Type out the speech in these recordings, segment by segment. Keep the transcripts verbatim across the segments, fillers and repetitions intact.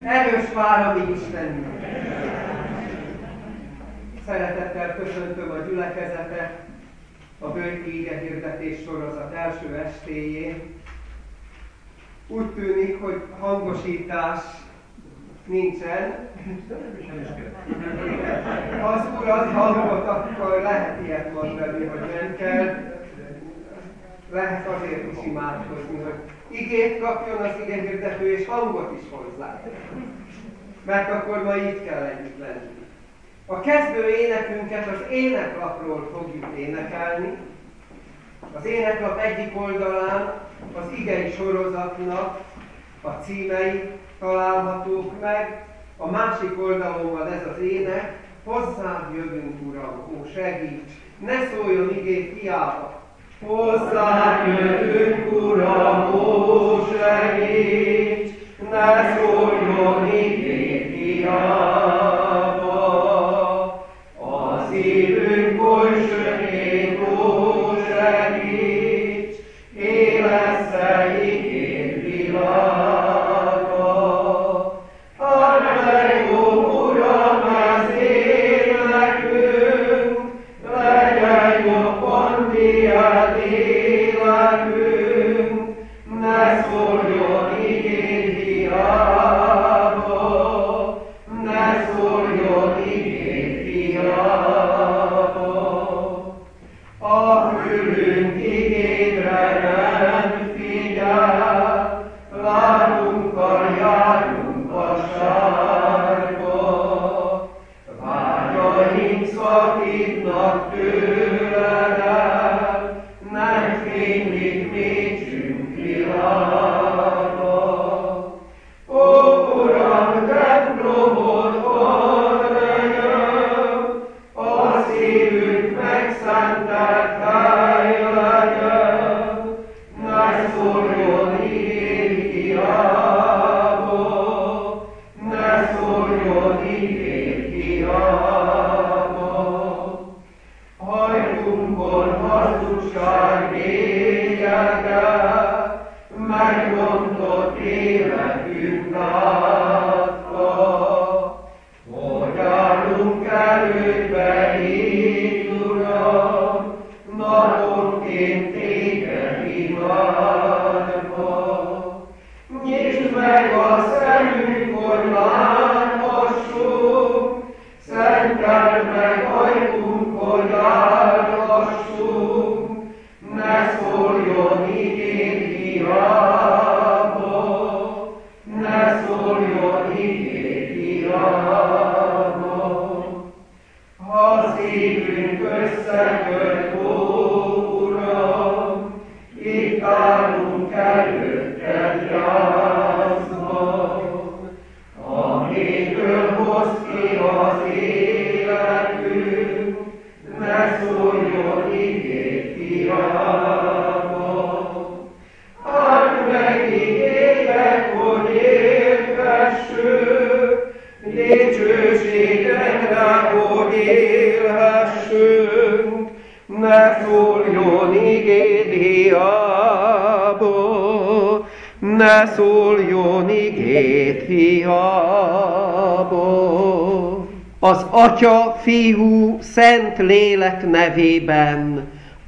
Erős várami Istenünk! Szeretettel köszöntöm a gyülekezetet a bőti igehirdetés sorozat első estéjén. Úgy tűnik, hogy hangosítás nincsen. Ha az Úr ad hangot, akkor lehet ilyet mondani, hogy nem kell. Lehet azért is imádkozni, hogy igét kapjon az igehirdető, és hangot is hozzá. Mert akkor ma így kell együtt lenni. A kezdő énekünket az éneklapról fogjuk énekelni. Az éneklap egyik oldalán az igei sorozatnak a címei találhatók meg, a másik oldalon van ez az ének, hozzád jövünk, Uram, ó segíts, ne szóljon igét hiába. Hozzád jövünk, Uram, ó segíts, ne szóljon igét hiába. A szívünk oly sötét, ó segíts, élessze igét világa. Add meg, ó Uram, ez énekünk, legyen jobban tiéd életünk, ne szóljon igét hiába, ne szóljon igét hiába. A fülünk igédre nem figyel, lábunkkal járunk a sárba. Vágyaink szakítnak tőled el, nem fénylik mécsünk világa. Ó, Uram, templomod van legyen, a szívünk megszentelt hely legyen, ne szóljon igét hiába, ne szóljon igét hiába. Hajtunkon hazugság bélyege, megrontott életünk látta. Hogy állunk elődbe így, Uram, naponként téged imádva. Nyisd meg a szemünk, hogy láthassunk, szenteld meg ajtunk, hogy járhassunk, ne szóljon igét hiába, ne szóljon igét hiába. Ha szívünk összeköt, ó Uram, itt állunk előtted gyászban, amitől hozd ki az életünk, ne szóljon igét hiába. Add meg igédet, hogy élhessünk, dicsőségedre, hogy élhessünk, ne szóljon igét hiába, ne szóljon igét hiába. Az Atya, Fiú, Szent Lélek nevében.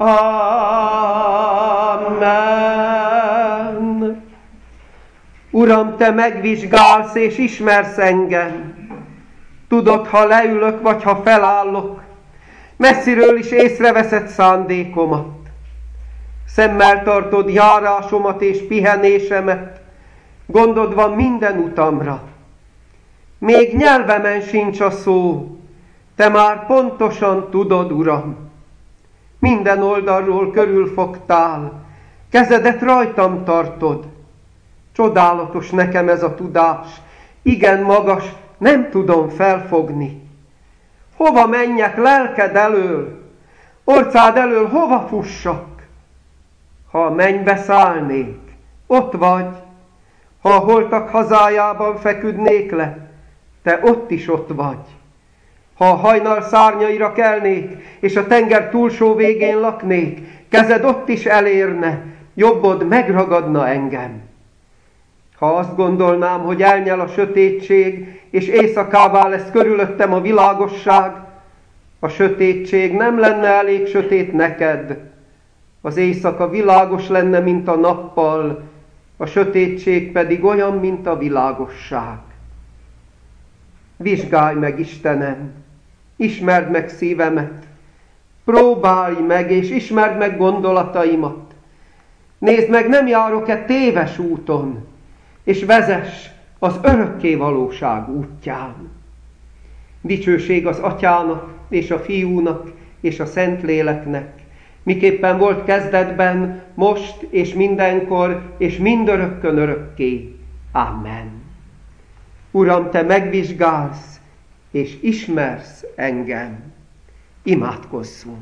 Amen. Uram, te megvizsgálsz és ismersz engem. Tudod, ha leülök, vagy ha felállok. Messziről is észreveszed szándékomat. Szemmel tartod járásomat és pihenésemet. Gondod van minden utamra. Még nyelvemen sincs a szó, te már pontosan tudod, Uram. Minden oldalról körülfogtál, kezedet rajtam tartod. Csodálatos nekem ez a tudás, igen magas, nem tudom felfogni. Hova menjek lelked elől, orcád elől hova fussak? Ha a mennybe szállnék, ott vagy. Ha a holtak hazájában feküdnék le, te ott is ott vagy. Ha a hajnal szárnyaira kelnék, és a tenger túlsó végén laknék, kezed ott is elérne, jobbod megragadna engem. Ha azt gondolnám, hogy elnyel a sötétség, és éjszakává lesz körülöttem a világosság, a sötétség nem lenne elég sötét neked. Az éjszaka világos lenne, mint a nappal, a sötétség pedig olyan, mint a világosság. Vizsgálj meg, Istenem, ismerd meg szívemet, próbálj meg, és ismerd meg gondolataimat. Nézd meg, nem járok-e téves úton, és vezess az örökké valóság útján. Dicsőség az Atyának, és a Fiúnak, és a Szentléleknek, miképpen volt kezdetben, most, és mindenkor, és mindörökkön örökké. Amen. Uram, Te megvizsgálsz, és ismersz engem. Imádkozzunk.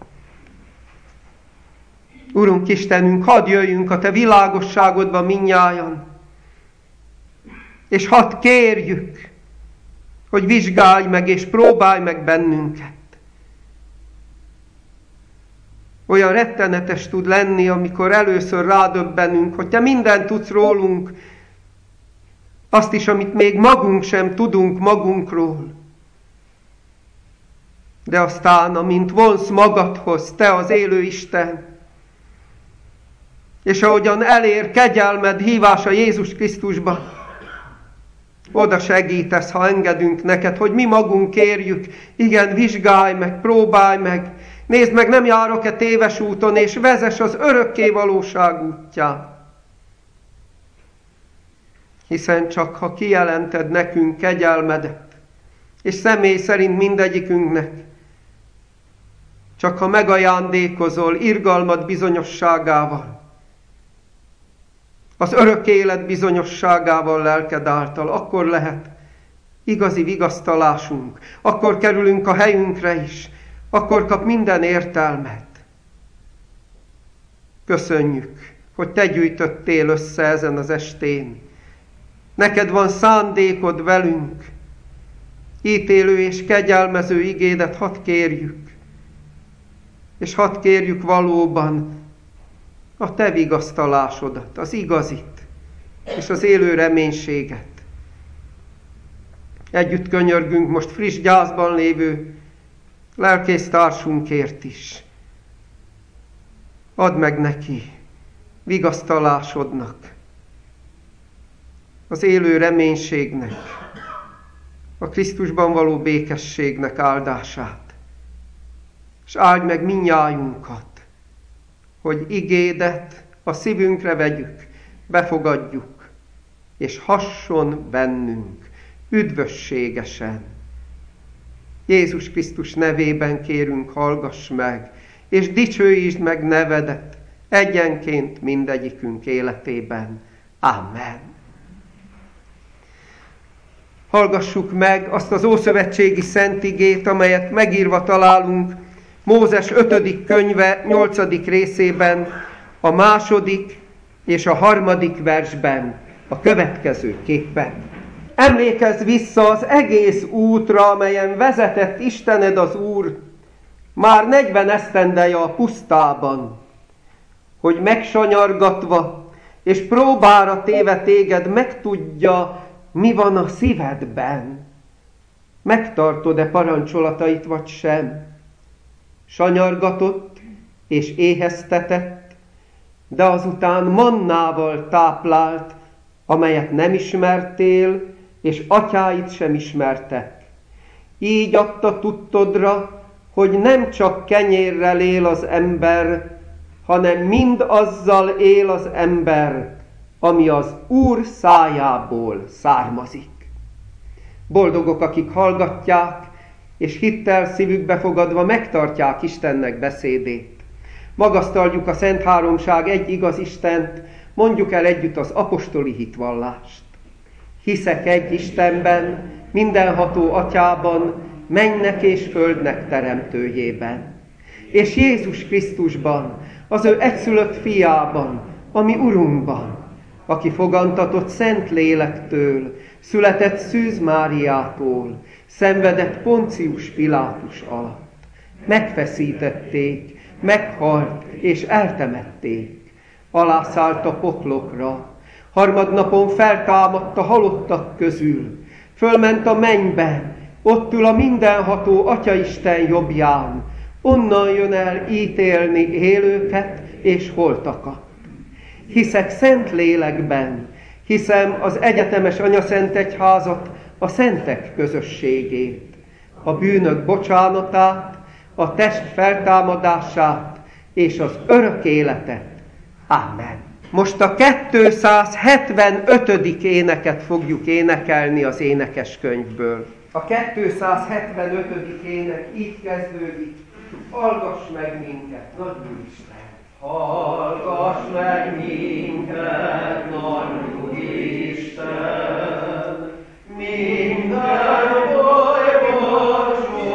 Urunk Istenünk, hadd jöjjünk a Te világosságodba mindnyájan, és hadd kérjük, hogy vizsgálj meg és próbálj meg bennünket. Olyan rettenetes tud lenni, amikor először rádöbbenünk, hogy Te mindent tudsz rólunk, azt is, amit még magunk sem tudunk magunkról. De aztán, amint vonsz magadhoz, Te az élő Isten, és ahogyan elér kegyelmed hívása Jézus Krisztusba, oda segítesz, ha engedünk neked, hogy mi magunk kérjük, igen, vizsgálj meg, próbálj meg, nézd meg, nem járok-e téves úton, és vezess az örökké valóság útján. Hiszen csak ha kijelented nekünk kegyelmedet, és személy szerint mindegyikünknek, csak ha megajándékozol irgalmad bizonyosságával, az örök élet bizonyosságával lelked által, akkor lehet igazi vigasztalásunk, akkor kerülünk a helyünkre is, akkor kap minden értelmet. Köszönjük, hogy Te gyűjtöttél össze ezen az estén. Neked van szándékod velünk, ítélő és kegyelmező igédet hadd kérjük, és hadd kérjük valóban a Te vigasztalásodat, az igazit, és az élő reménységet. Együtt könyörgünk most friss gyászban lévő lelkésztársunkért is. Add meg neki vigasztalásodnak, az élő reménységnek, a Krisztusban való békességnek áldását. És áldj meg mindnyájunkat, hogy igédet a szívünkre vegyük, befogadjuk, és hasson bennünk üdvösségesen. Jézus Krisztus nevében kérünk, hallgass meg, és dicsőítsd meg nevedet egyenként mindegyikünk életében. Amen. Hallgassuk meg azt az ószövetségi szent igét, amelyet megírva találunk Mózes ötödik könyve nyolcadik részében, a második és a harmadik versben, a következőképpen. Emlékezz vissza az egész útra, amelyen vezetett Istened az Úr, már negyven esztendeje a pusztában, hogy megsanyargatva és próbára téve téged megtudja, mi van a szívedben. Megtartod-e parancsolatait vagy sem? Sanyargatott és éheztetett, de azután mannával táplált, amelyet nem ismertél, és atyáid sem ismertek. Így adta tudtodra, hogy nem csak kenyérrel él az ember, hanem mind azzal él az ember, ami az Úr szájából származik. Boldogok, akik hallgatják, és hittel szívükbe fogadva megtartják Istennek beszédét. Magasztaljuk a Szent Háromság egy igaz Istent, mondjuk el együtt az apostoli hitvallást. Hiszek egy Istenben, mindenható Atyában, mennek és földnek teremtőjében. És Jézus Krisztusban, az ő egyszülött fiában, ami Urunkban, aki fogantatott Szent Lélektől, született Szűz Máriától, szenvedett Poncius Pilátus alatt. Megfeszítették, meghalt és eltemették. Alászállt a poklokra, Harmadnapon feltámadt a halottak közül, fölment a mennybe, ott ül a mindenható Atyaisten jobbján, onnan jön el ítélni élőket és holtakat. Hiszek szent lélekben, hiszem az egyetemes anyaszentegyházat, a szentek közösségét, a bűnök bocsánatát, a test feltámadását és az örök életet. Amen. Most a kétszázhetvenötödik éneket fogjuk énekelni az énekeskönyvből. A kétszázhetvenötödik ének így kezdődik: hallgass meg minket, nagy Úristen! Hallgass meg minket, nagy Úristen! Minden bajban,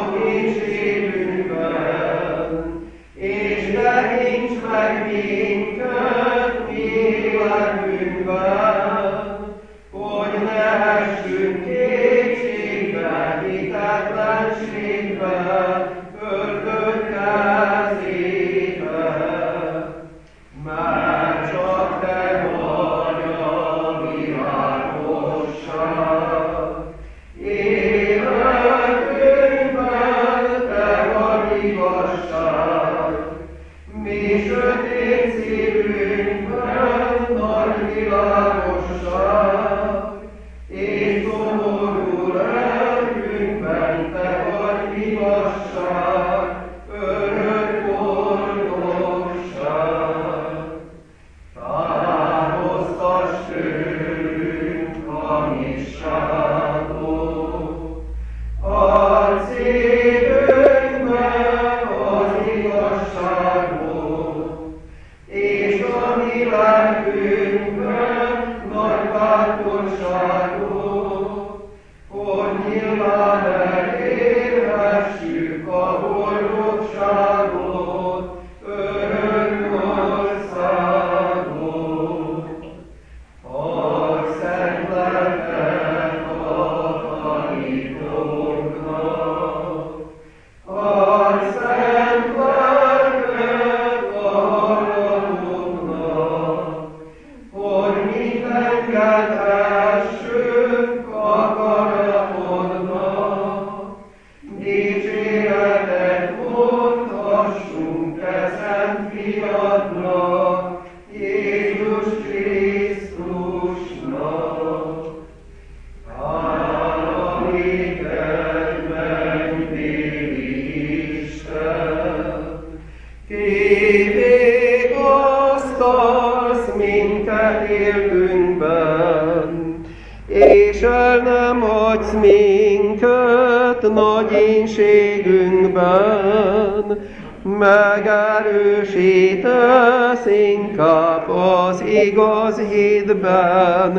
sokítségünkben, és tekints meg minket világunkban, hogy ne essünk kétségbe, hitetlenségbe, ördög kezébe. Mert csak te vagy a világosság, életünkben te vagy igazság, mi sötét szívünkben nagy világosság, és szomorú lelkünkben te vagy igazság, örök boldogság. Távoztass tőlünk hamisságot, add szívünkbe az igazságot, és a mi lelkünkben nagy bátorságot, hogy nyilván elérhessük a boldogságot, örök országot. Adj szent lelket a tanítóknak, adj szent lelket a hallgatóknak, hogy mindent kedvessünk akaratodnak, dicséretet mondhassunk te szent fiadnak, Jézus Krisztusnak. Hála néked, mennybéli Isten, ki vigasztalsz minket éltünkben, és el nem hagysz minket nagy énségünkben, megerősítesz inkább az igaz hitben,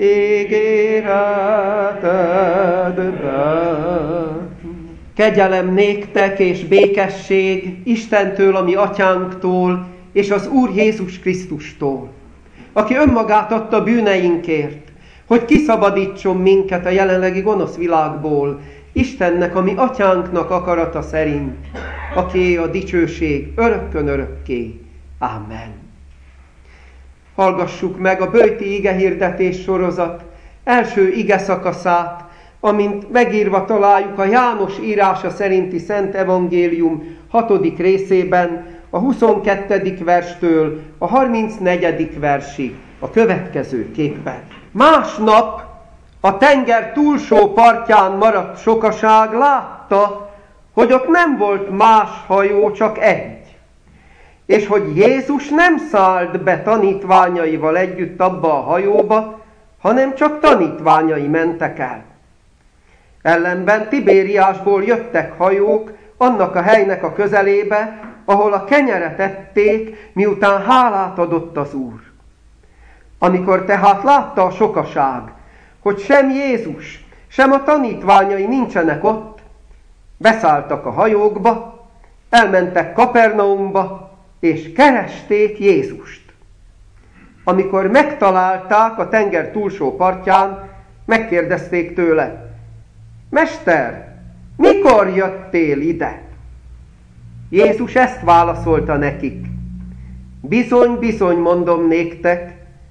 ígéretedben. Kegyelem néktek és békesség Istentől, a mi atyánktól, és az Úr Jézus Krisztustól, aki önmagát adta bűneinkért, hogy kiszabadítson minket a jelenlegi gonosz világból, Istennek, a mi atyánknak akarata szerint, aki a dicsőség örökkön örökké. Amen. Hallgassuk meg a böjti igehirdetés sorozat első ige szakaszát, amint megírva találjuk a János írása szerinti Szent Evangélium hatodik részében, a huszonkettedik verstől a harmincnegyedik versig a következő képpen. Másnap a tenger túlsó partján maradt sokaság látta, hogy ott nem volt más hajó, csak egy, és hogy Jézus nem szállt be tanítványaival együtt abba a hajóba, hanem csak tanítványai mentek el. Ellenben Tibériásból jöttek hajók annak a helynek a közelébe, ahol a kenyeret ették, miután hálát adott az Úr. Amikor tehát látta a sokaság, hogy sem Jézus, sem a tanítványai nincsenek ott, beszálltak a hajókba, elmentek Kapernaumba, és keresték Jézust. Amikor megtalálták a tenger túlsó partján, megkérdezték tőle: Mester, mikor jöttél ide? Jézus ezt válaszolta nekik: Bizony, bizony mondom néktek,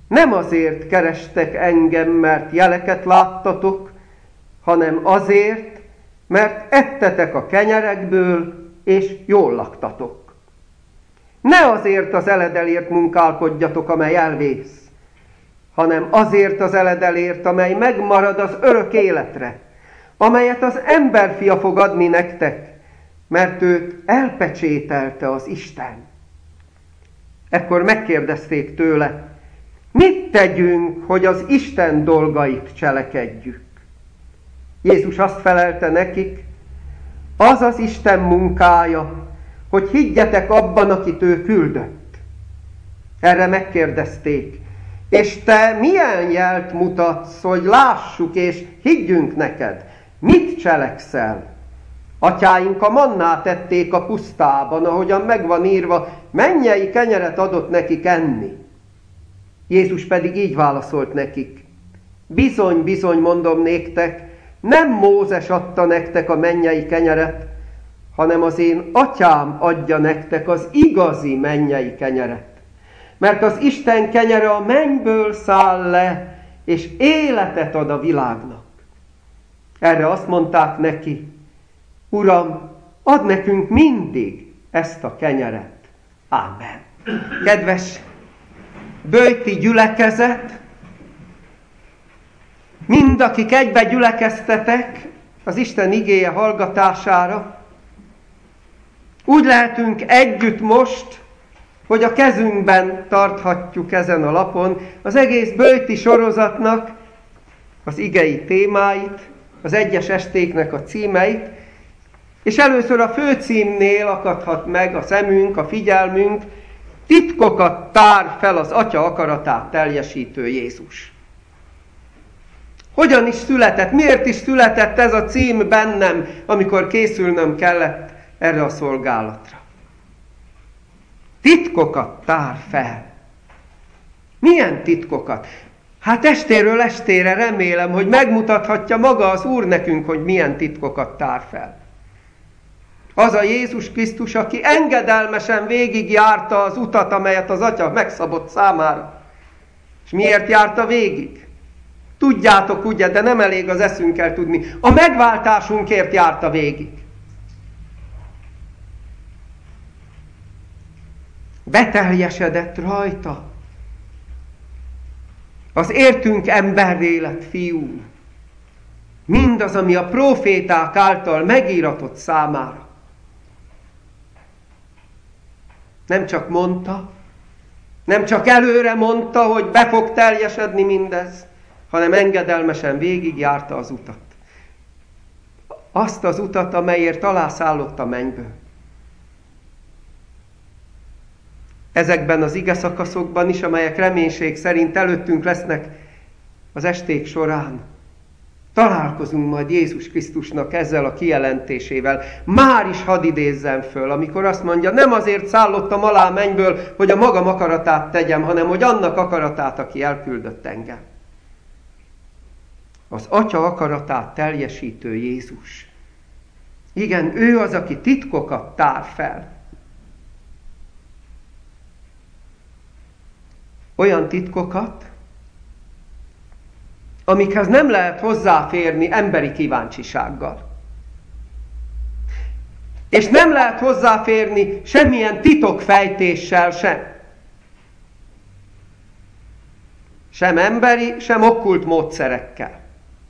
Nem azért kerestek engem, mert jeleket láttatok, hanem azért, mert ettetek a kenyerekből, és jól laktatok. Ne azért az eledelért munkálkodjatok, amely elvész, hanem azért az eledelért, amely megmarad az örök életre, amelyet az emberfia fog adni nektek, mert őt elpecsételte az Isten. Ekkor megkérdezték tőle, mit tegyünk, hogy az Isten dolgait cselekedjük? Jézus azt felelte nekik, az az Isten munkája, hogy higgyetek abban, akit ő küldött. Erre megkérdezték, és te milyen jelt mutatsz, hogy lássuk és higgyünk neked? Mit cselekszel? Atyáink a mannát ették a pusztában, ahogyan megvan írva, mennyei kenyeret adott nekik enni. Jézus pedig így válaszolt nekik, bizony, bizony mondom néktek, nem Mózes adta nektek a mennyei kenyeret, hanem az én atyám adja nektek az igazi mennyei kenyeret. Mert az Isten kenyere a mennyből száll le, és életet ad a világnak. Erre azt mondták neki, Uram, add nekünk mindig ezt a kenyeret. Ámen. Kedves böjti gyülekezet, mind akik egybe gyülekeztetek az Isten igéje hallgatására, úgy lehetünk együtt most, hogy a kezünkben tarthatjuk ezen a lapon az egész böjti sorozatnak az igei témáit, az egyes estéknek a címeit, és először a főcímnél akadhat meg a szemünk, a figyelmünk, titkokat tár fel az Atya akaratát teljesítő Jézus. Hogyan is született, miért is született ez a cím bennem, amikor készülnöm kellett erre a szolgálatra? Titkokat tár fel. Milyen titkokat? Hát estéről estére remélem, hogy megmutathatja maga az Úr nekünk, hogy milyen titkokat tár fel. Az a Jézus Krisztus, aki engedelmesen végigjárta az utat, amelyet az Atya megszabott számára. És miért járta végig? Tudjátok ugye, de nem elég az eszünkkel tudni. A megváltásunkért járta végig. Beteljesedett rajta az értünk emberré lett fiú. Mindaz, ami a próféták által megíratott számára. Nem csak mondta, nem csak előre mondta, hogy be fog teljesedni mindez, hanem engedelmesen végigjárta az utat. Azt az utat, amelyért alászállott a mennyből. Ezekben az ige szakaszokban is, amelyek reménység szerint előttünk lesznek az esték során, találkozunk majd Jézus Krisztusnak ezzel a kijelentésével. Már is hadd idézzem föl, amikor azt mondja, nem azért szállottam alá a mennyből, hogy a magam akaratát tegyem, hanem hogy annak akaratát, aki elküldött engem. Az Atya akaratát teljesítő Jézus. Igen, ő az, aki titkokat tár fel. Olyan titkokat, amikhez nem lehet hozzáférni emberi kíváncsisággal. És nem lehet hozzáférni semmilyen titokfejtéssel sem. Sem emberi, sem okkult módszerekkel.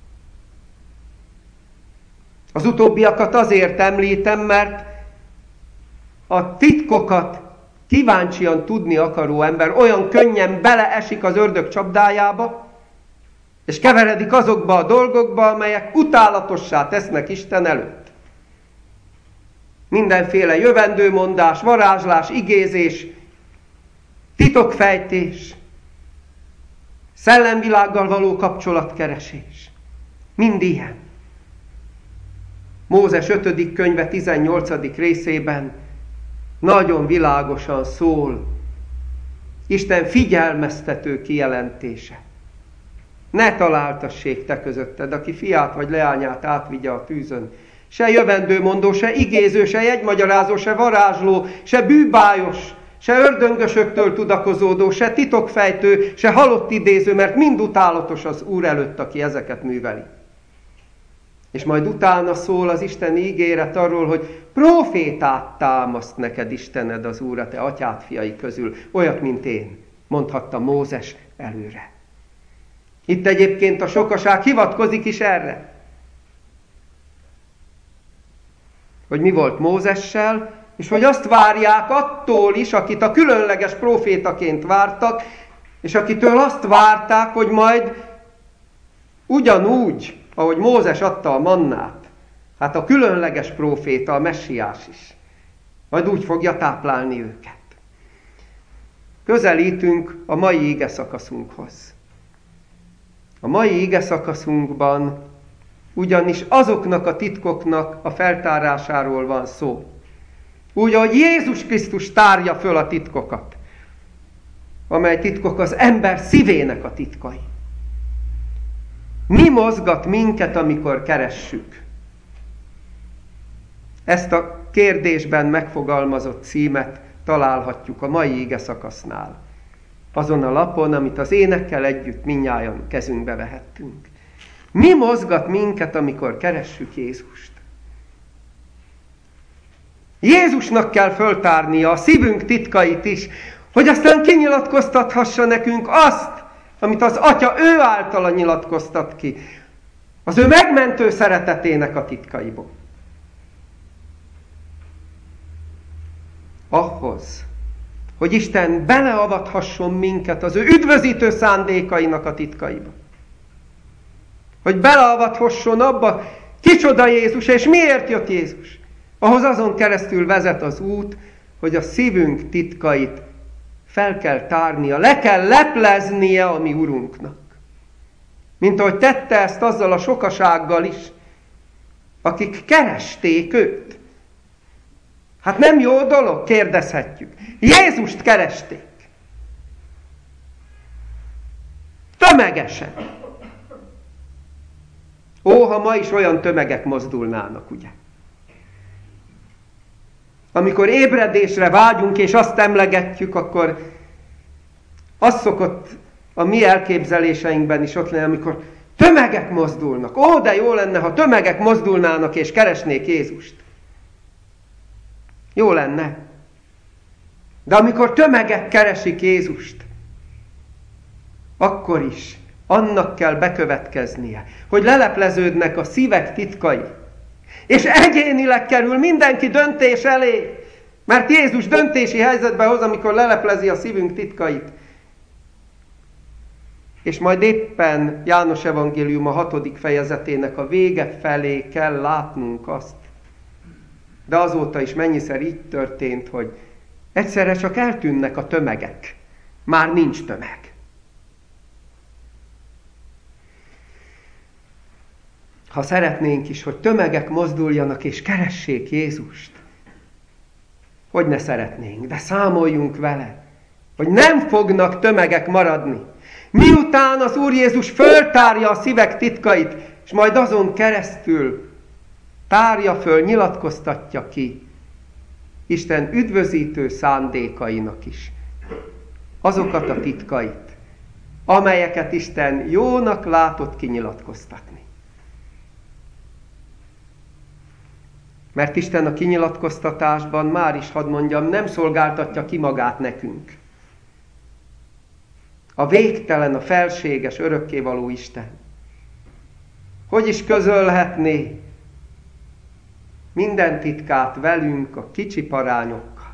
Az utóbbiakat azért említem, mert a titkokat kíváncsian tudni akaró ember olyan könnyen beleesik az ördög csapdájába, és keveredik azokba a dolgokba, amelyek utálatossá tesznek Isten előtt. Mindenféle jövendőmondás, varázslás, igézés, titokfejtés, szellemvilággal való kapcsolatkeresés. Mind ilyen. Mózes ötödik könyve tizennyolcadik részében nagyon világosan szól Isten figyelmeztető kijelentése. Ne találtassék te közötted, aki fiát vagy leányát átvigye a tűzön. Se jövendőmondó, se igéző, se jegymagyarázó, se varázsló, se bűbájos, se ördöngösöktől tudakozódó, se titokfejtő, se halott idéző, mert mind utálatos az Úr előtt, aki ezeket műveli. És majd utána szól az Isten ígéret arról, hogy prófétát támaszt neked Istened az Úr a te atyád fiai közül, olyat, mint én, mondhatta Mózes előre. Itt egyébként a sokaság hivatkozik is erre. Hogy mi volt Mózessel, és hogy azt várják attól is, akit a különleges prófétaként vártak, és akitől azt várták, hogy majd ugyanúgy, ahogy Mózes adta a mannát, hát a különleges próféta, a messiás is, majd úgy fogja táplálni őket. Közelítünk a mai ige szakaszunkhoz. A mai ige szakaszunkban ugyanis azoknak a titkoknak a feltárásáról van szó. Úgy, ahogy Jézus Krisztus tárja föl a titkokat, amely titkok az ember szívének a titkai. Mi mozgat minket, amikor keressük? Ezt a kérdésben megfogalmazott címet találhatjuk a mai ige szakasznál. Azon a lapon, amit az énekkel együtt mindnyájan kezünkbe vehettünk. Mi mozgat minket, amikor keressük Jézust? Jézusnak kell föltárnia a szívünk titkait is, hogy aztán kinyilatkoztathassa nekünk azt, amit az Atya ő általa nyilatkoztat ki, az ő megmentő szeretetének a titkaiból. Ahhoz, hogy Isten beleavathasson minket az ő üdvözítő szándékainak a titkaiba. Hogy beleavathasson abba, kicsoda Jézus, és miért jött Jézus. Ahhoz azon keresztül vezet az út, hogy a szívünk titkait fel kell tárnia, le kell lepleznie a mi Urunknak. Mint ahogy tette ezt azzal a sokasággal is, akik keresték őt. Hát nem jó dolog, kérdezhetjük. Jézust keresték. Tömegesen. Ó, ha ma is olyan tömegek mozdulnának, ugye? Amikor ébredésre vágyunk, és azt emlegetjük, akkor az szokott a mi elképzeléseinkben is ott lenni, amikor tömegek mozdulnak. Ó, de jó lenne, ha tömegek mozdulnának, és keresnék Jézust. Jó lenne. De amikor tömegek keresik Jézust, akkor is annak kell bekövetkeznie, hogy lelepleződnek a szívek titkai, és egyénileg kerül mindenki döntés elé, mert Jézus döntési helyzetbe hoz, amikor leleplezi a szívünk titkait. És majd éppen János evangélium a hatodik fejezetének a vége felé kell látnunk azt. De azóta is mennyiszer így történt, hogy egyszerre csak eltűnnek a tömegek. Már nincs tömeg. Ha szeretnénk is, hogy tömegek mozduljanak és keressék Jézust, hogy ne szeretnénk, de számoljunk vele, hogy nem fognak tömegek maradni. Miután az Úr Jézus föltárja a szívek titkait, és majd azon keresztül tárja föl, nyilatkoztatja ki Isten üdvözítő szándékainak is azokat a titkait, amelyeket Isten jónak látott kinyilatkoztatni. Mert Isten a kinyilatkoztatásban, már is hadd mondjam, nem szolgáltatja ki magát nekünk. A végtelen, a felséges, örökkévaló Isten. Hogy is közölhetné minden titkát velünk, a kicsi parányokkal?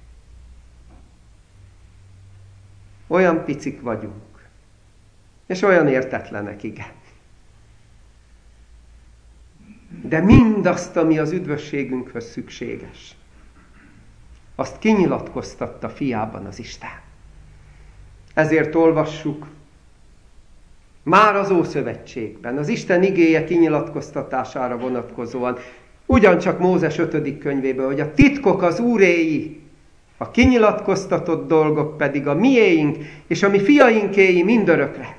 Olyan picik vagyunk, és olyan értetlenek, igen. De mindazt, ami az üdvösségünkhöz szükséges, azt kinyilatkoztatta fiában az Isten. Ezért olvassuk már az Ószövetségben, az Isten igéje kinyilatkoztatására vonatkozóan, ugyancsak Mózes ötödik könyvében, hogy a titkok az Úréi, a kinyilatkoztatott dolgok pedig a miéink és a mi fiainkéi mindörökre.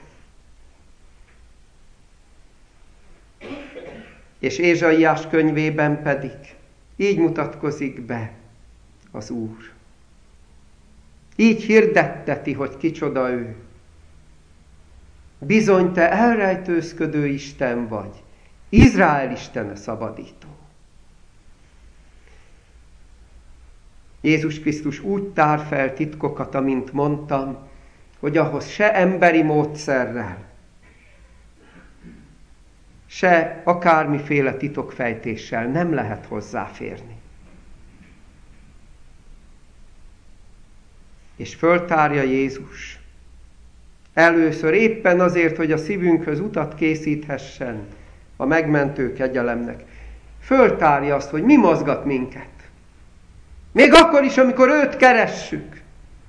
És Ézsaiás könyvében pedig így mutatkozik be az Úr. így hirdetteti, hogy kicsoda ő. Bizony te elrejtőzködő Isten vagy, Izrael Istene szabadító. Jézus Krisztus úgy tár fel titkokat, amint mondtam, hogy ahhoz se emberi módszerrel, se akármiféle titokfejtéssel nem lehet hozzáférni. És föltárja Jézus. Először éppen azért, hogy a szívünkhöz utat készíthessen a megmentő kegyelemnek. Föltárja azt, hogy mi mozgat minket. Még akkor is, amikor őt keressük.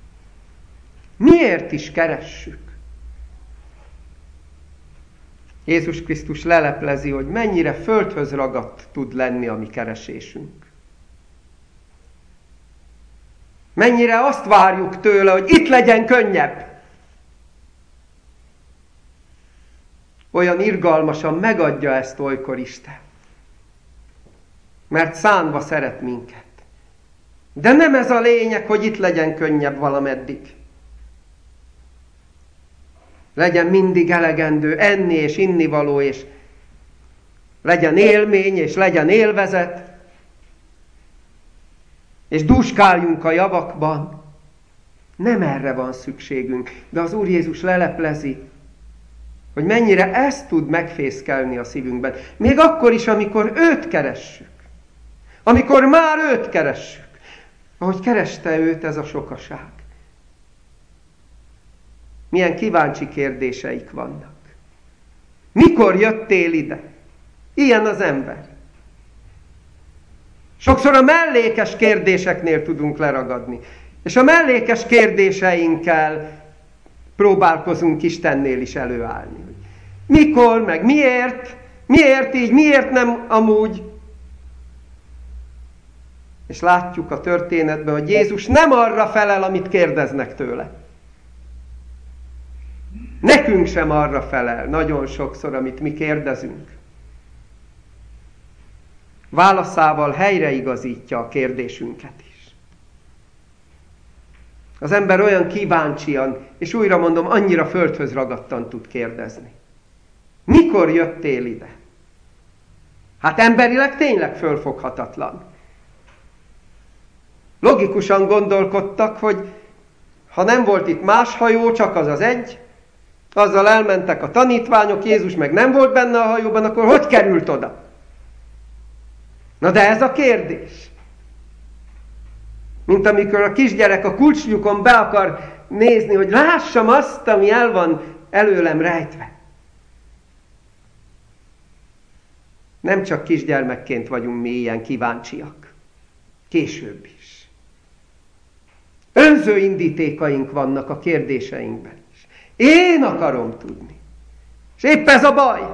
Miért is keressük? Jézus Krisztus leleplezi, hogy mennyire földhöz ragadt tud lenni a mi keresésünk. Mennyire azt várjuk tőle, hogy itt legyen könnyebb. Olyan irgalmasan megadja ezt olykor Isten. Mert szánva szeret minket. De nem ez a lényeg, hogy itt legyen könnyebb valameddig. Legyen mindig elegendő enni és innivaló, és legyen élmény, és legyen élvezet, és dúskáljunk a javakban. Nem erre van szükségünk, de az Úr Jézus leleplezi, hogy mennyire ezt tud megfészkelni a szívünkben. Még akkor is, amikor őt keressük. Amikor már őt keressük. Ahogy kereste őt ez a sokaság. Milyen kíváncsi kérdéseik vannak. Mikor jöttél ide? Ilyen az ember. Sokszor a mellékes kérdéseknél tudunk leragadni. És a mellékes kérdéseinkkel próbálkozunk Istennél is előállni. Mikor, meg miért? Miért így, miért nem amúgy? És látjuk a történetben, hogy Jézus nem arra felel, amit kérdeznek tőle. Nekünk sem arra felel nagyon sokszor, amit mi kérdezünk. Válaszával helyreigazítja a kérdésünket is. Az ember olyan kíváncsian, és újra mondom, annyira földhöz ragadtan tud kérdezni. Mikor jöttél ide? Hát emberileg tényleg fölfoghatatlan. Logikusan gondolkodtak, hogy ha nem volt itt más hajó, csak az az egy, azzal elmentek a tanítványok, Jézus meg nem volt benne a hajóban, akkor hogy került oda? Na de ez a kérdés. Mint amikor a kisgyerek a kulcslyukon be akar nézni, hogy lássam azt, ami el van előlem rejtve. Nem csak kisgyermekként vagyunk mi ilyen kíváncsiak. Később is. Önző indítékaink vannak a kérdéseinkben is. Én akarom tudni. És épp ez a baj,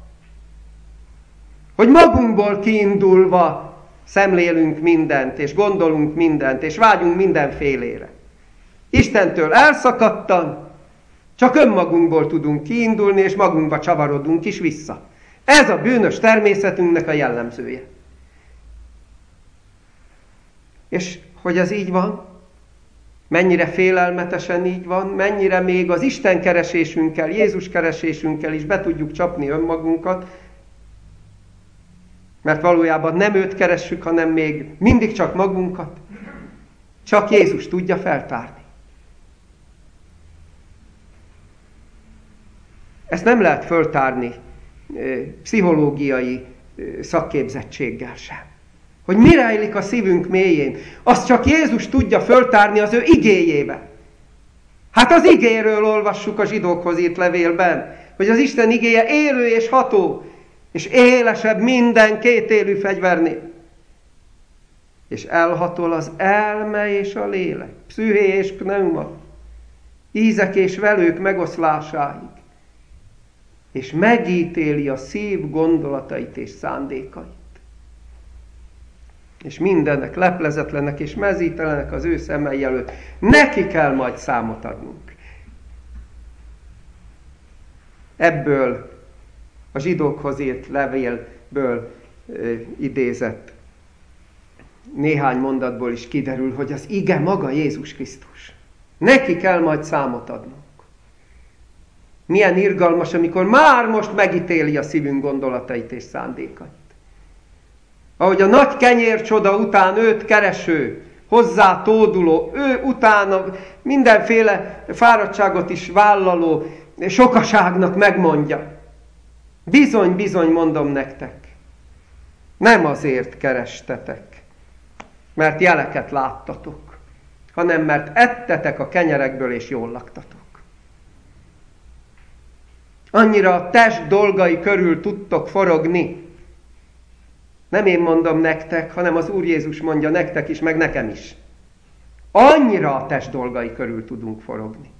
hogy magunkból kiindulva szemlélünk mindent, és gondolunk mindent, és vágyunk mindenfélére. Istentől elszakadtan, csak önmagunkból tudunk kiindulni, és magunkba csavarodunk is vissza. Ez a bűnös természetünknek a jellemzője. És hogy ez így van, mennyire félelmetesen így van, mennyire még az Isten keresésünkkel, Jézus keresésünkkel is be tudjuk csapni önmagunkat, mert valójában nem őt keressük, hanem még mindig csak magunkat. Csak Jézus tudja feltárni. Ezt nem lehet föltárni pszichológiai szakképzettséggel sem. Hogy mi rejlik a szívünk mélyén, azt csak Jézus tudja föltárni az ő igéjébe. Hát az igéről olvassuk a zsidókhoz írt levélben, hogy az Isten igéje élő és ható, és élesebb minden kétélű fegyvernél. És elhatol az elme és a lélek, pszüché és pneuma, ízek és velők megoszlásáig, és megítéli a szív gondolatait és szándékait. És mindennek leplezetlenek és mezítelenek az ő szemei előtt. Neki kell majd számot adnunk. Ebből a zsidókhoz írt levélből ö, idézett néhány mondatból is kiderül, hogy az ige maga Jézus Krisztus. Neki kell majd számot adnunk. Milyen irgalmas, amikor már most megítéli a szívünk gondolatait és szándékait. Ahogy a nagy kenyércsoda után őt kereső, hozzá tóduló, ő utána mindenféle fáradtságot is vállaló sokaságnak megmondja. Bizony, bizony mondom nektek, nem azért kerestetek, mert jeleket láttatok, hanem mert ettetek a kenyerekből és jól laktatok. Annyira a test dolgai körül tudtok forogni. Nem én mondom nektek, hanem az Úr Jézus mondja nektek is, meg nekem is. Annyira a test dolgai körül tudunk forogni.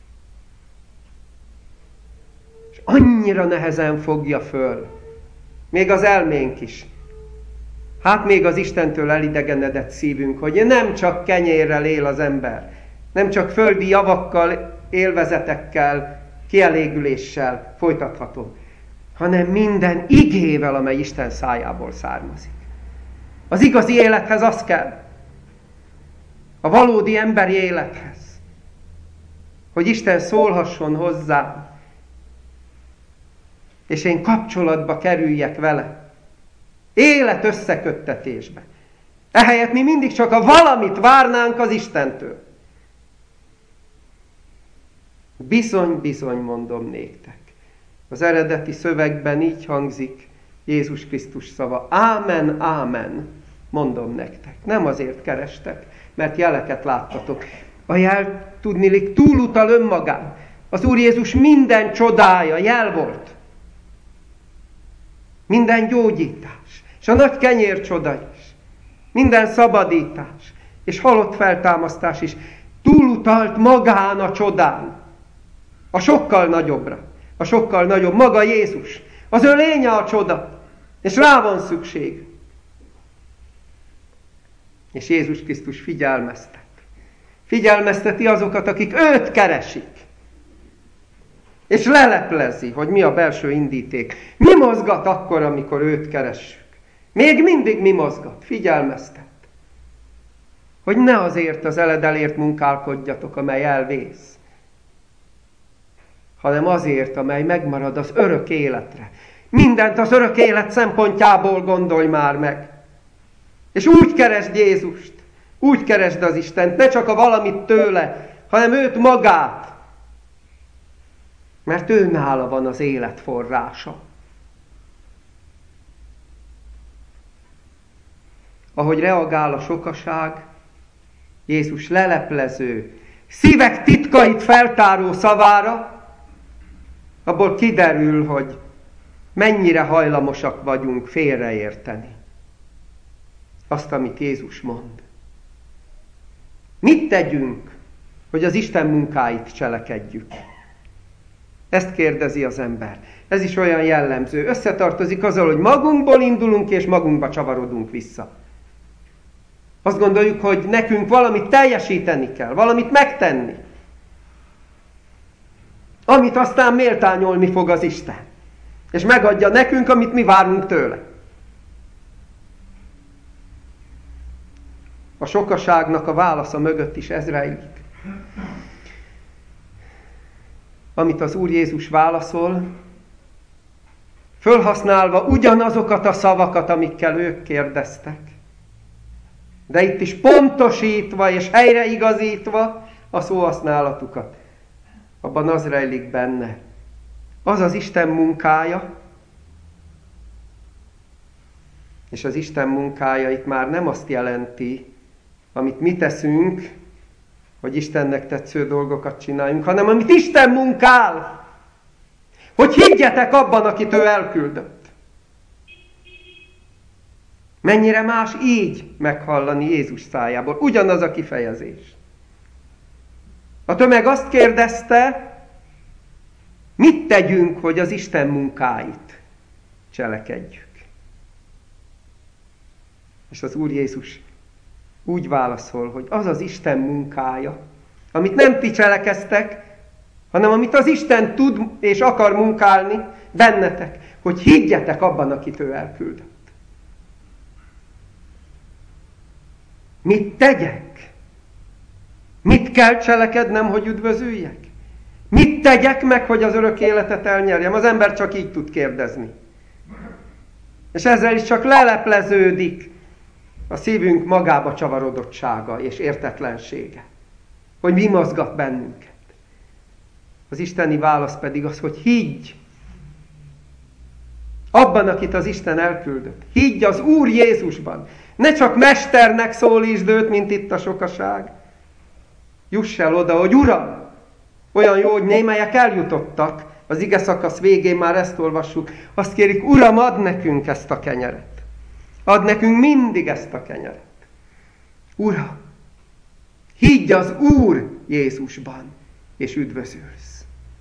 És annyira nehezen fogja föl. Még az elménk is. Hát még az Istentől elidegenedett szívünk, hogy nem csak kenyérrel él az ember, nem csak földi javakkal, élvezetekkel, kielégüléssel folytatható, hanem minden igével, amely Isten szájából származik. Az igazi élethez az kell, a valódi emberi élethez, hogy Isten szólhasson hozzá, és én kapcsolatba kerüljek vele, élet összeköttetésbe. Ehelyett mi mindig csak a valamit várnánk az Istentől. Bizony, bizony mondom néktek. Az eredeti szövegben így hangzik Jézus Krisztus szava. Ámen, ámen, mondom nektek. Nem azért kerestek, mert jeleket láttatok. A jel tudniillik túlutal önmagán. Az Úr Jézus minden csodája jel volt. Minden gyógyítás, és a nagy kenyér csoda is. Minden szabadítás, és halott feltámasztás is. Túlutalt magán a csodán. A sokkal nagyobbra. A sokkal nagyobb. Maga Jézus. Az ő lénye a csoda. És rá van szükség. És Jézus Krisztus figyelmeztet. Figyelmezteti azokat, akik őt keresik. És leleplezi, hogy mi a belső indíték. Mi mozgat akkor, amikor őt keressük? Még mindig mi mozgat? Figyelmeztet. Hogy ne azért az eledelért munkálkodjatok, amely elvész, hanem azért, amely megmarad az örök életre. Mindent az örök élet szempontjából gondolj már meg. És úgy keresd Jézust, úgy keresd az Istent, ne csak a valamit tőle, hanem őt magát. Mert ő nála van az élet forrása. Ahogy reagál a sokaság, Jézus leleplező, szívek titkait feltáró szavára, abból kiderül, hogy mennyire hajlamosak vagyunk félreérteni azt, amit Jézus mond. Mit tegyünk, hogy az Isten munkáit cselekedjük? Ezt kérdezi az ember. Ez is olyan jellemző. Összetartozik azzal, hogy magunkból indulunk és magunkba csavarodunk vissza. Azt gondoljuk, hogy nekünk valamit teljesíteni kell, valamit megtenni, amit aztán méltányolni fog az Isten. És megadja nekünk, amit mi várunk tőle. A sokaságnak a válasza mögött is ez rejlik. Amit az Úr Jézus válaszol, fölhasználva ugyanazokat a szavakat, amikkel ők kérdeztek, de itt is pontosítva és helyreigazítva a szóhasználatukat. Abban az rejlik benne. Az az Isten munkája, és az Isten munkája itt már nem azt jelenti, amit mi teszünk, hogy Istennek tetsző dolgokat csináljunk, hanem amit Isten munkál, hogy higgyetek abban, akit ő elküldött. Mennyire más így meghallani Jézus szájából. Ugyanaz a kifejezés. A tömeg azt kérdezte, mit tegyünk, hogy az Isten munkáit cselekedjük. És az Úr Jézus úgy válaszol, hogy az az Isten munkája, amit nem ti cselekeztek, hanem amit az Isten tud és akar munkálni bennetek, hogy higgyetek abban, akit ő elküldött. Mit tegyek? Mit kell cselekednem, hogy üdvözüljek? Mit tegyek meg, hogy az örök életet elnyerjem? Az ember csak így tud kérdezni. És ezzel is csak lelepleződik a szívünk magába csavarodottsága és értetlensége. Hogy mi mozgat bennünket. Az isteni válasz pedig az, hogy higgy abban, akit az Isten elküldött. Higgy az Úr Jézusban. Ne csak mesternek szólítsd őt, mint itt a sokaság. Juss el oda, hogy Uram! Olyan jó, hogy némelyek eljutottak. Az ige szakasz végén már ezt olvassuk. Azt kérik, Uram, add nekünk ezt a kenyeret. Add nekünk mindig ezt a kenyeret. Uram! Higgy az Úr Jézusban, és üdvözülsz.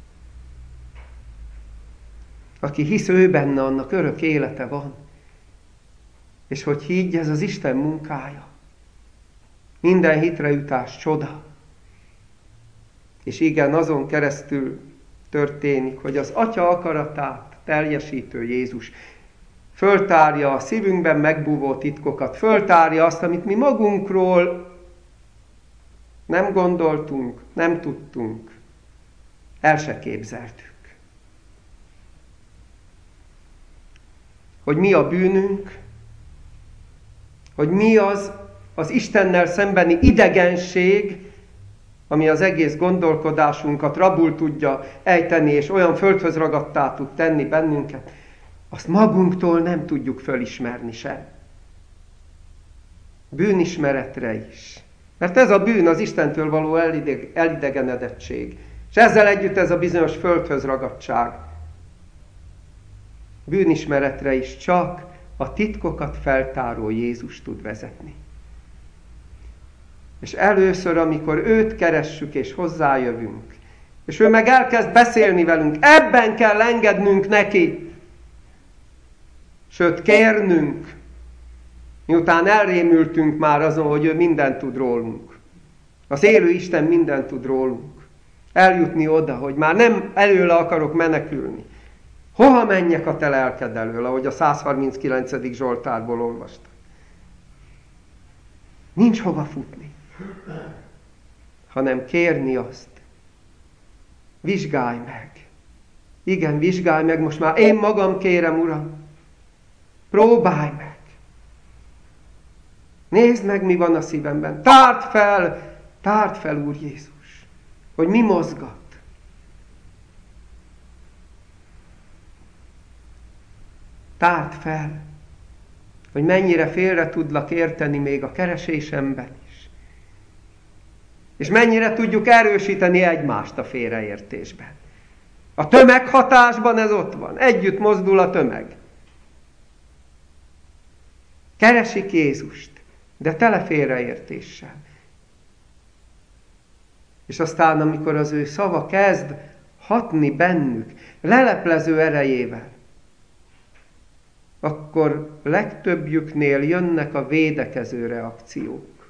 Aki hisz ő benne, annak örök élete van. És hogy higgy, ez az Isten munkája. Minden hitre jutás csoda. És igen, azon keresztül történik, hogy az Atya akaratát teljesítő Jézus föltárja a szívünkben megbúvó titkokat, föltárja azt, amit mi magunkról nem gondoltunk, nem tudtunk, el se képzeltük. Hogy mi a bűnünk, hogy mi az az Istennel szembeni idegenség, ami az egész gondolkodásunkat rabul tudja ejteni, és olyan földhöz ragadtá tud tenni bennünket, azt magunktól nem tudjuk fölismerni sem. Bűnismeretre is. Mert ez a bűn, az Istentől való elideg, elidegenedettség. És ezzel együtt ez a bizonyos földhöz ragadtság. Bűnismeretre is csak a titkokat feltáró Jézus tud vezetni. És először, amikor őt keressük és hozzájövünk, és ő meg elkezd beszélni velünk, ebben kell engednünk neki. Sőt, kérnünk, miután elrémültünk már azon, hogy ő mindent tud rólunk. Az élő Isten mindent tud rólunk. Eljutni oda, hogy már nem előle akarok menekülni. Hova menjek a te lelked elől, ahogy a százharminckilencedik Zsoltárból olvastak. Nincs hova futni, hanem kérni azt. Vizsgálj meg. Igen, vizsgálj meg, most már én magam kérem, Uram. Próbálj meg. Nézd meg, mi van a szívemben. Tárd fel, tárd fel, Úr Jézus, hogy mi mozgat. Tárd fel, hogy mennyire félre tudlak érteni még a keresésemben is. És mennyire tudjuk erősíteni egymást a félreértésben. A tömeghatásban ez ott van. Együtt mozdul a tömeg. Keresik Jézust, de tele félreértéssel. És aztán, amikor az ő szava kezd hatni bennük, leleplező erejével, akkor legtöbbjüknél jönnek a védekező reakciók.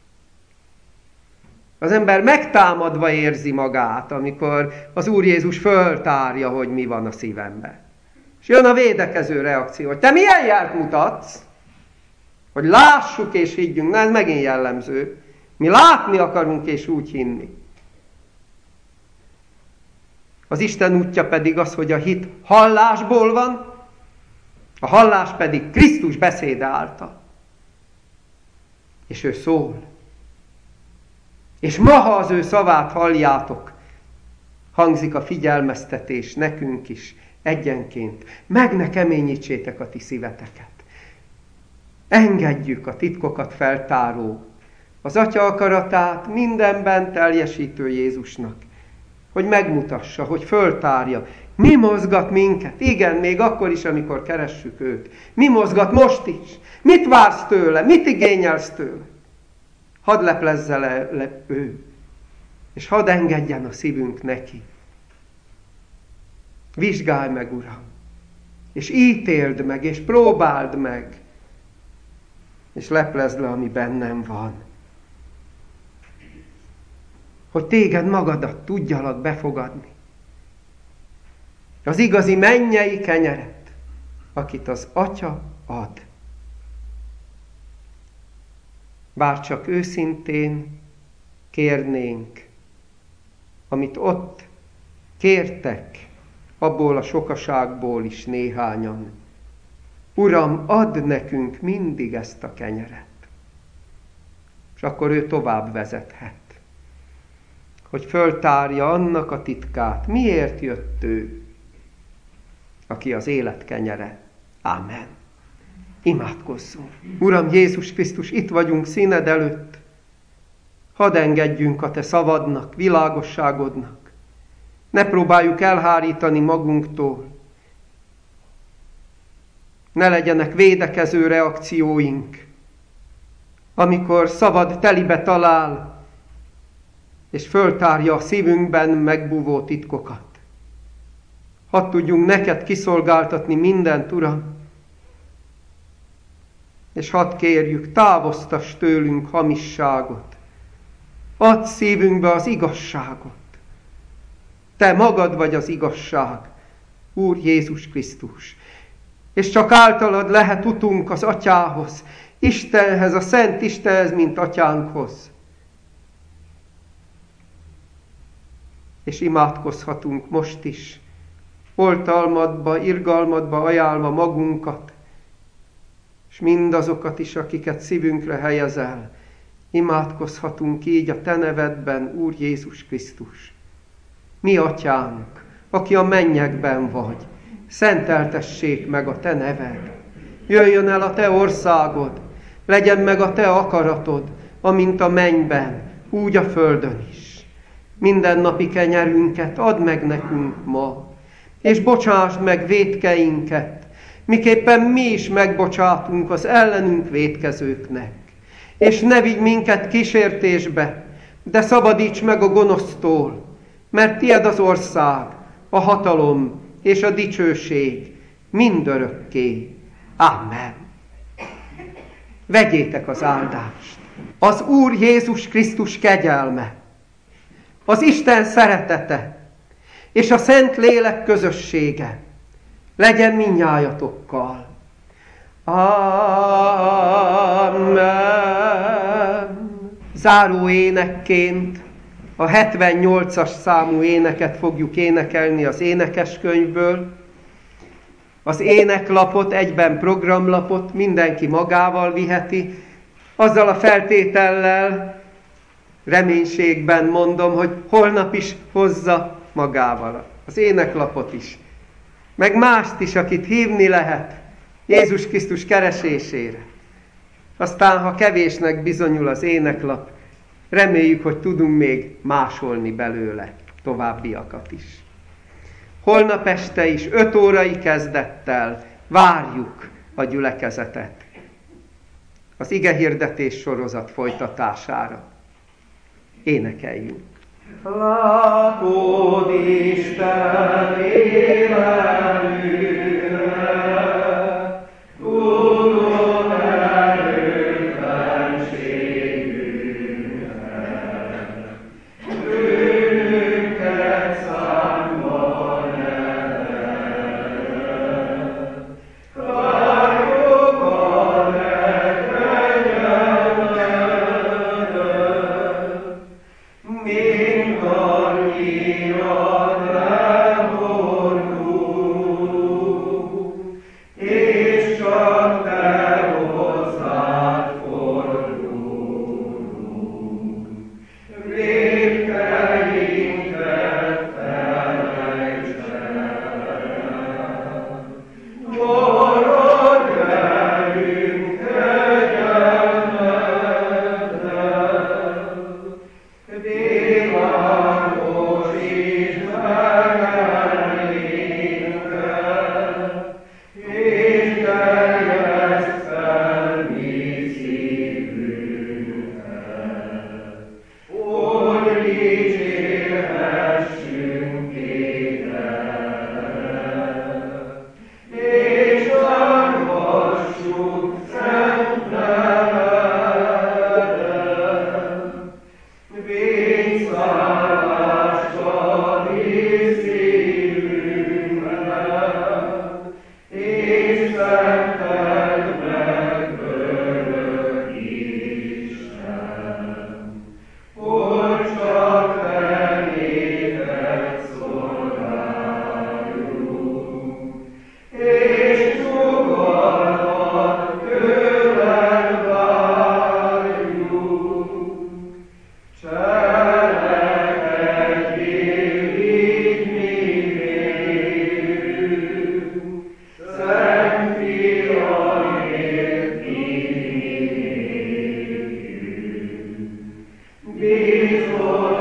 Az ember megtámadva érzi magát, amikor az Úr Jézus föltárja, hogy mi van a szívemben. És jön a védekező reakció, hogy te milyen jelt mutatsz? Hogy lássuk és higgyünk. Na, ez megint jellemző. Mi látni akarunk és úgy hinni. Az Isten útja pedig az, hogy a hit hallásból van, a hallás pedig Krisztus beszéde által. És ő szól. És ma, ha az ő szavát halljátok, hangzik a figyelmeztetés nekünk is egyenként. Meg ne keményítsétek a ti szíveteket. Engedjük a titkokat feltáró, az Atya akaratát mindenben teljesítő Jézusnak, hogy megmutassa, hogy föltárja, mi mozgat minket. Igen, még akkor is, amikor keressük őt. Mi mozgat most is? Mit vársz tőle? Mit igényelsz tőle? Hadd leplezze le, le ő, és hadd engedjen a szívünk neki. Vizsgálj meg, Uram, és ítéld meg, és próbáld meg, és leplezd le, ami bennem van. Hogy téged magadat tudjalak befogadni. Az igazi mennyei kenyeret, akit az Atya ad. Bár csak őszintén kérnénk, amit ott kértek, abból a sokaságból is néhányan. Uram, add nekünk mindig ezt a kenyeret. És akkor ő tovább vezethet, hogy föltárja annak a titkát, miért jött ő, aki az élet kenyere. Ámen. Imádkozzunk. Uram Jézus Krisztus, itt vagyunk színed előtt. Hadd engedjünk a te szavadnak, világosságodnak. Ne próbáljuk elhárítani magunktól. Ne legyenek védekező reakcióink, amikor szavad telibe talál, és föltárja a szívünkben megbúvó titkokat. Hadd tudjunk neked kiszolgáltatni mindent, Uram, és hadd kérjük, távoztass tőlünk hamisságot. Add szívünkbe az igazságot. Te magad vagy az igazság, Úr Jézus Krisztus. És csak általad lehet utunk az Atyához, Istenhez, a Szent Istenhez, mint Atyánkhoz. És imádkozhatunk most is, oltalmadba, irgalmadba ajánlva magunkat, és mindazokat is, akiket szívünkre helyezel. Imádkozhatunk így a te nevedben, Úr Jézus Krisztus. Mi Atyánk, aki a mennyekben vagy, szenteltessék meg a te neved. Jöjjön el a te országod, legyen meg a te akaratod, amint a mennyben, úgy a földön is. Mindennapi kenyerünket add meg nekünk ma, és bocsásd meg vétkeinket, miképpen mi is megbocsátunk az ellenünk vétkezőknek. És ne vigy minket kísértésbe, de szabadíts meg a gonosztól, mert tied az ország, a hatalom és a dicsőség mindörökké. Amen. Vegyétek az áldást. Az Úr Jézus Krisztus kegyelme, az Isten szeretete és a Szent Lélek közössége legyen mindnyájatokkal. Amen. Záró énekként a hetvennyolcas számú éneket fogjuk énekelni az énekeskönyvből. Az éneklapot, egyben programlapot mindenki magával viheti, azzal a feltétellel, reménységben mondom, hogy holnap is hozza magával az éneklapot is, meg mást is, akit hívni lehet Jézus Krisztus keresésére. Aztán, ha kevésnek bizonyul az éneklap, reméljük, hogy tudunk még másolni belőle továbbiakat is. Holnap este is öt órai kezdettel várjuk a gyülekezetet az igehirdetés sorozat folytatására. Énekeljünk! Látod Isten évelőre, tudod erőtlenségünkre, bűnünket számba neveled, várjuk a te kegyelmedet, mindannyian lehordulunk. Bízol